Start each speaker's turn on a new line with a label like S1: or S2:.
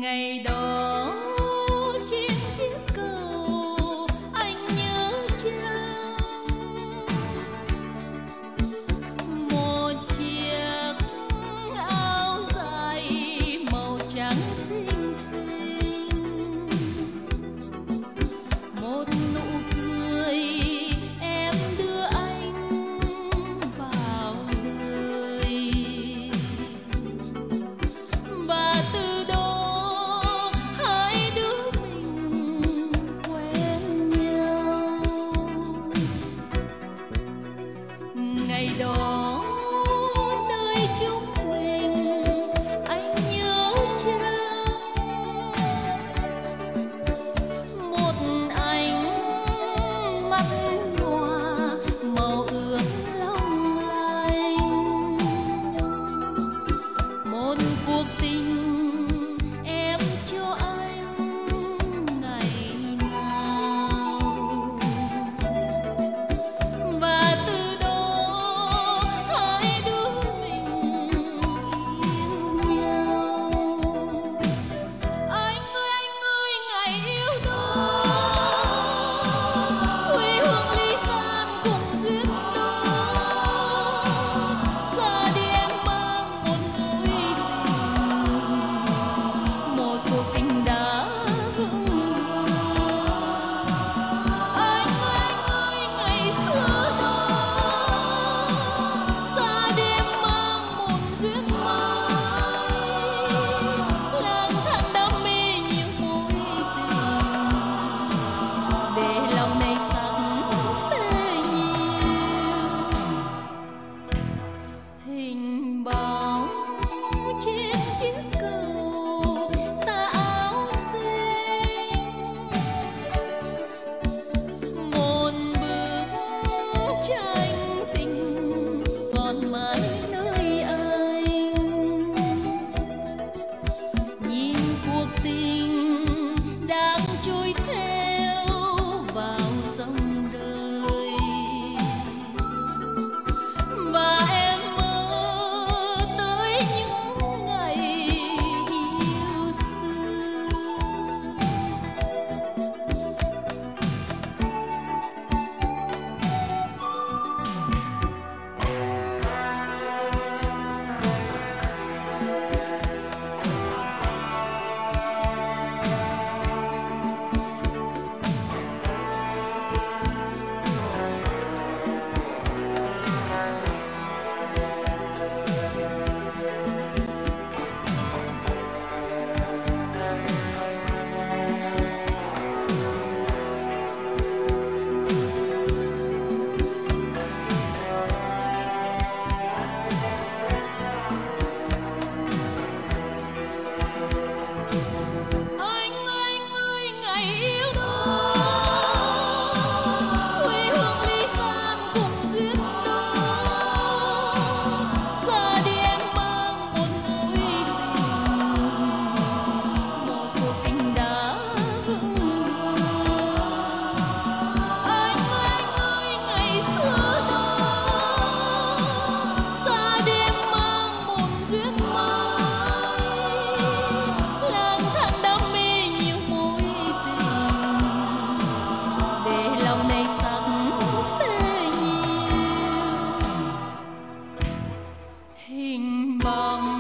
S1: Ngày đó trên chiếc cầu anh nhớ chăng, một chiếc áo dài màu trắng xinh xinh, một nụ cười em đưa anh vào đời. Và từ đó hai đứa mình quen nhau. Ngày đó nơi chúng mình anh nhớ chăng, một ánh mắt nhòa màu ướt long lanh, một cuộc tình em cho anh ngày nào. Và từ đó hai đứa mình yêu nhau. Anh ơi ngày yêu đó, quê hương ly tan cùng duyên đó. Giờ đi em mang một nỗi tình, một cuộc tình đã vững vàng. Anh ơi ngày xưa đó, giờ đi em mang một duyên mới, lang thang đam mê những mối tình, để lòng này sẵn sẽ nhiều hình bóng trên chiếc cầu tà áo xinh, một bức tranh tình còn mãi nơi anh. Nhìn cuộc tình đang trôi theo vào dòng đời, và em mơ tới những ngày yêu xưa. Anh ơi ngày yêu đó, quê hương ly tan cùng duyên đó. Giờ đi em mang một nỗi tình, một cuộc tình đã vững vàng. Anh ơi ngày xưa đó, giờ đi em mang một duyên mới, lang thang đam mê nhiều mối tình, để lòng này sẵn sẽ nhiều hình bóng